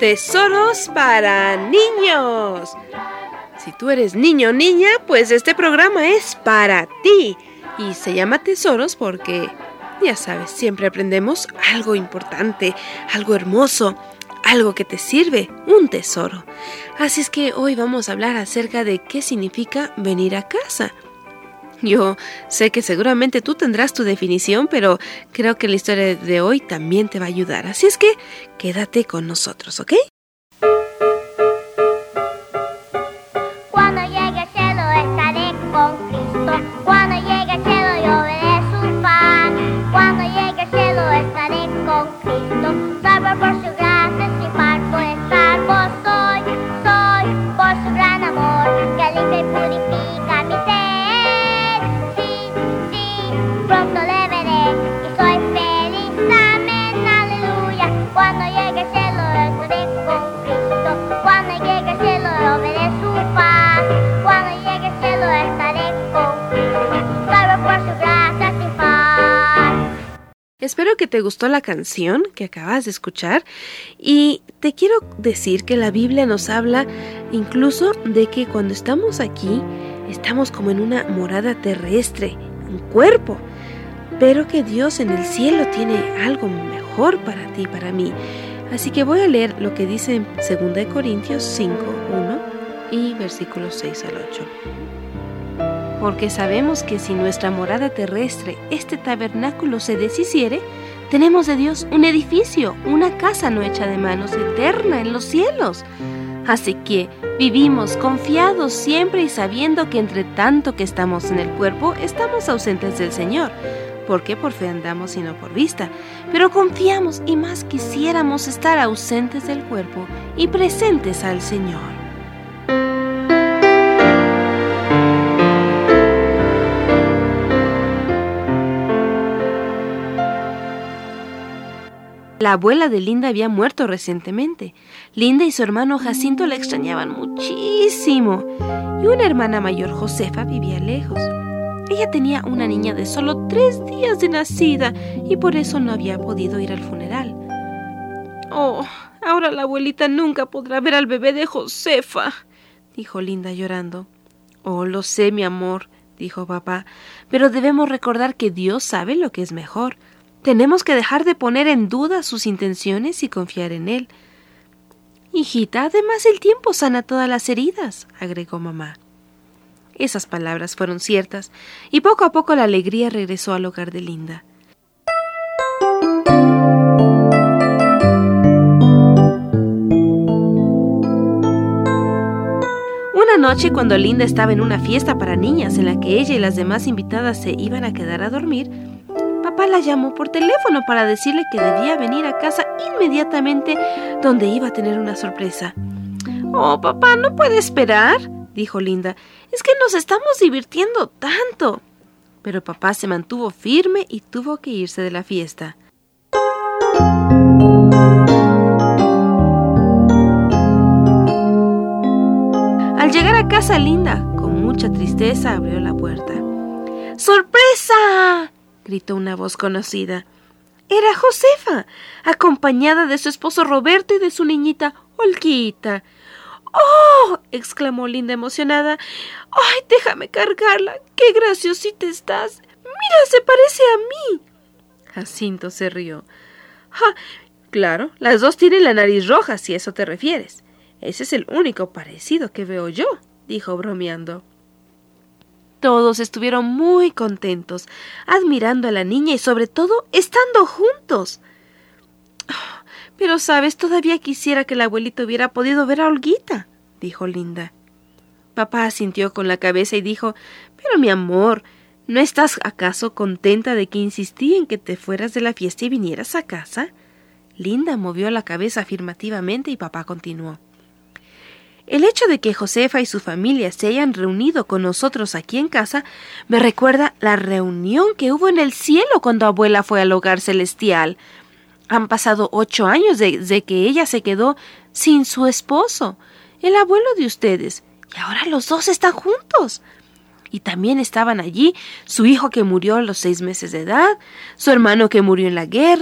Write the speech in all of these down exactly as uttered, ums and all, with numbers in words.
Tesoros para niños. Si tú eres niño o niña, pues este programa es para ti. Y se llama Tesoros porque, ya sabes, siempre aprendemos algo importante, algo hermoso, algo que te sirve, un tesoro. Así es que hoy vamos a hablar acerca de qué significa venir a casa. Yo sé que seguramente tú tendrás tu definición, pero creo que la historia de hoy también te va a ayudar. Así es que quédate con nosotros, ¿ok? Cuando llegue al cielo estaré con Cristo. Cuando llegue al cielo yo veré su faz. Cuando llegue al cielo estaré con Cristo. Salvo por su gracia, sin falto de salvo soy. Soy por su gran amor que limpia y purifica mi ser. Pronto le veré y soy feliz, amén, aleluya. Cuando llegue al cielo estaré con Cristo. Cuando llegue al cielo yo veré su paz. Cuando llegue al cielo estaré con Cristo, salvo por su gracia sin paz. Espero que te gustó la canción que acabas de escuchar y te quiero decir que la Biblia nos habla incluso de que cuando estamos aquí estamos como en una morada terrestre, un cuerpo, pero que Dios en el cielo tiene algo mejor para ti y para mí. Así que voy a leer lo que dice en segunda de Corintios cinco, uno y versículos seis al ocho. Porque sabemos que si nuestra morada terrestre, este tabernáculo, se deshiciere, tenemos de Dios un edificio, una casa no hecha de manos, eterna en los cielos. Así que vivimos confiados siempre y sabiendo que entre tanto que estamos en el cuerpo, estamos ausentes del Señor. Porque por fe andamos y no por vista. Pero confiamos y más quisiéramos estar ausentes del cuerpo y presentes al Señor. La abuela de Linda había muerto recientemente. Linda y su hermano Jacinto la extrañaban muchísimo. Y una hermana mayor, Josefa, vivía lejos. Ella tenía una niña de solo tres días de nacida y por eso no había podido ir al funeral. Oh, ahora la abuelita nunca podrá ver al bebé de Josefa, dijo Linda llorando. Oh, lo sé, mi amor, dijo papá, pero debemos recordar que Dios sabe lo que es mejor. Tenemos que dejar de poner en duda sus intenciones y confiar en Él. Hijita, además el tiempo sana todas las heridas, agregó mamá. Esas palabras fueron ciertas, y poco a poco la alegría regresó al hogar de Linda. Una noche, cuando Linda estaba en una fiesta para niñas en la que ella y las demás invitadas se iban a quedar a dormir, papá la llamó por teléfono para decirle que debía venir a casa inmediatamente, donde iba a tener una sorpresa. «Oh, papá, ¿no puede esperar?», dijo Linda. «Es que nos estamos divirtiendo tanto». Pero papá se mantuvo firme y tuvo que irse de la fiesta. Al llegar a casa, Linda, con mucha tristeza, abrió la puerta. ¡Sorpresa!, gritó una voz conocida. Era Josefa, acompañada de su esposo Roberto y de su niñita Olguita. ¡Oh!, exclamó Linda emocionada. ¡Ay, déjame cargarla! ¡Qué graciosita estás! ¡Mira, se parece a mí! Jacinto se rió. ¡Ja! Claro, las dos tienen la nariz roja, si a eso te refieres. Ese es el único parecido que veo yo, dijo bromeando. Todos estuvieron muy contentos, admirando a la niña y sobre todo estando juntos. Oh, pero, ¿sabes? Todavía quisiera que la abuelita hubiera podido ver a Olguita, dijo Linda. Papá asintió con la cabeza y dijo, pero mi amor, ¿no estás acaso contenta de que insistí en que te fueras de la fiesta y vinieras a casa? Linda movió la cabeza afirmativamente y papá continuó. El hecho de que Josefa y su familia se hayan reunido con nosotros aquí en casa me recuerda la reunión que hubo en el cielo cuando abuela fue al hogar celestial. Han pasado ocho años desde que ella se quedó sin su esposo, el abuelo de ustedes, y ahora los dos están juntos. Y también estaban allí su hijo que murió a los seis meses de edad, su hermano que murió en la guerra,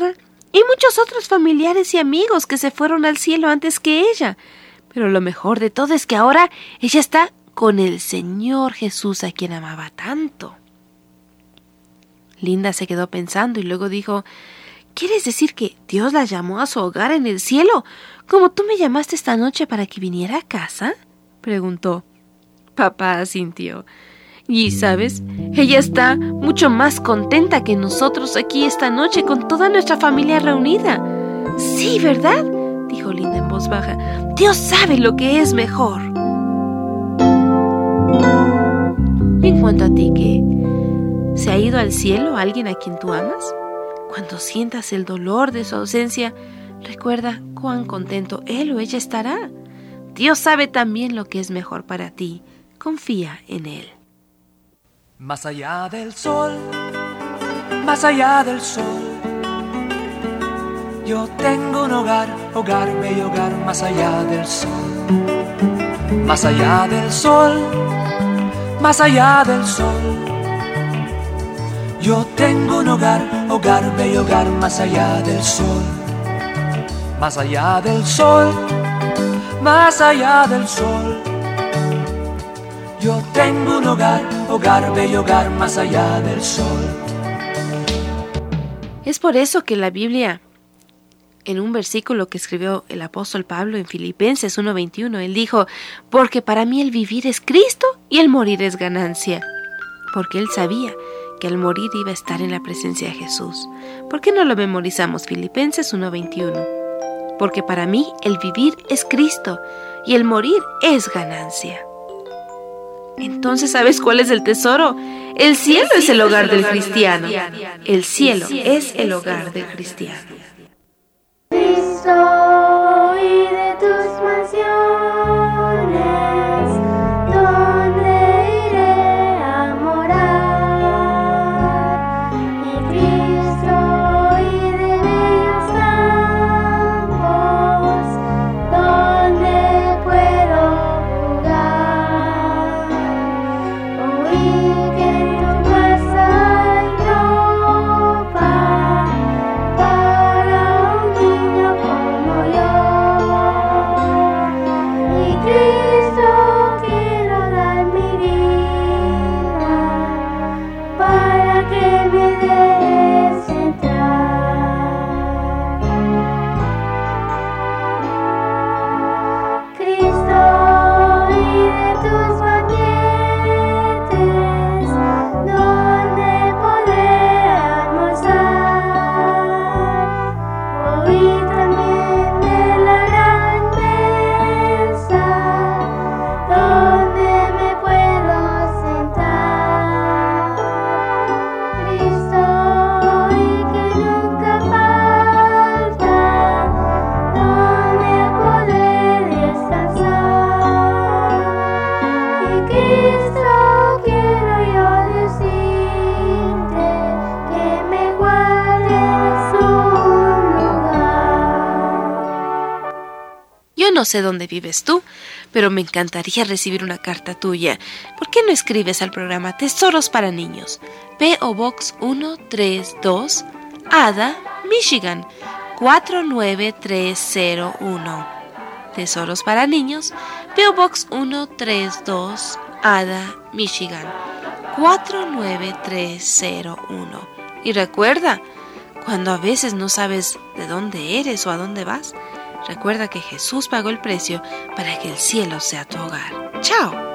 y muchos otros familiares y amigos que se fueron al cielo antes que ella. Pero lo mejor de todo es que ahora ella está con el Señor Jesús, a quien amaba tanto. Linda se quedó pensando y luego dijo: ¿Quieres decir que Dios la llamó a su hogar en el cielo, como tú me llamaste esta noche para que viniera a casa?, preguntó. Papá asintió. Y, ¿sabes? Ella está mucho más contenta que nosotros aquí esta noche con toda nuestra familia reunida. Sí, ¿verdad?, dijo Linda en voz baja. Dios sabe lo que es mejor. Y en cuanto a ti, ¿qué? ¿Se ha ido al cielo alguien a quien tú amas? Cuando sientas el dolor de su ausencia, recuerda cuán contento él o ella estará. Dios sabe también lo que es mejor para ti. Confía en él. Más allá del sol, más allá del sol, yo tengo un hogar, hogar, bello hogar, más allá del sol. Más allá del sol, más allá del sol, yo tengo un hogar, hogar, bello hogar, más allá del sol. Más allá del sol, más allá del sol, yo tengo un hogar, hogar, bello hogar, más allá del sol. Es por eso que la Biblia, en un versículo que escribió el apóstol Pablo en Filipenses uno veintiuno, él dijo: porque para mí el vivir es Cristo y el morir es ganancia. Porque él sabía que al morir iba a estar en la presencia de Jesús. ¿Por qué no lo memorizamos? Filipenses uno veintiuno. Porque para mí el vivir es Cristo y el morir es ganancia. Entonces, ¿sabes cuál es el tesoro? El cielo es el hogar del cristiano. El cielo es el hogar del cristiano. Cristo, y de tus mansiones, ¿dónde iré a morar? Y Cristo, y de bellos campos, ¿dónde puedo jugar? Oí que en tu casa hay ropa para un niño como yo. Y Cristo, quiero dar mi vida para que me des entrar. Cristo, y de tus banquetes, ¿dónde podré almorzar? Oí también de la gran mesa, ¿dónde me puedo sentar? Cristo, y que nunca falta, ¿dónde podré descansar? Y Cristo, quiero yo decirte que me guardes un lugar. Yo no sé dónde vives tú, pero me encantaría recibir una carta tuya. ¿Por qué no escribes al programa Tesoros para Niños? P O Box uno tres dos, Ada, Michigan, cuatro nueve tres cero uno. Tesoros para Niños, P O Box uno tres dos, Ada, Michigan, cuatro nueve tres cero uno. Y recuerda, cuando a veces no sabes de dónde eres o a dónde vas, recuerda que Jesús pagó el precio para que el cielo sea tu hogar. ¡Chao!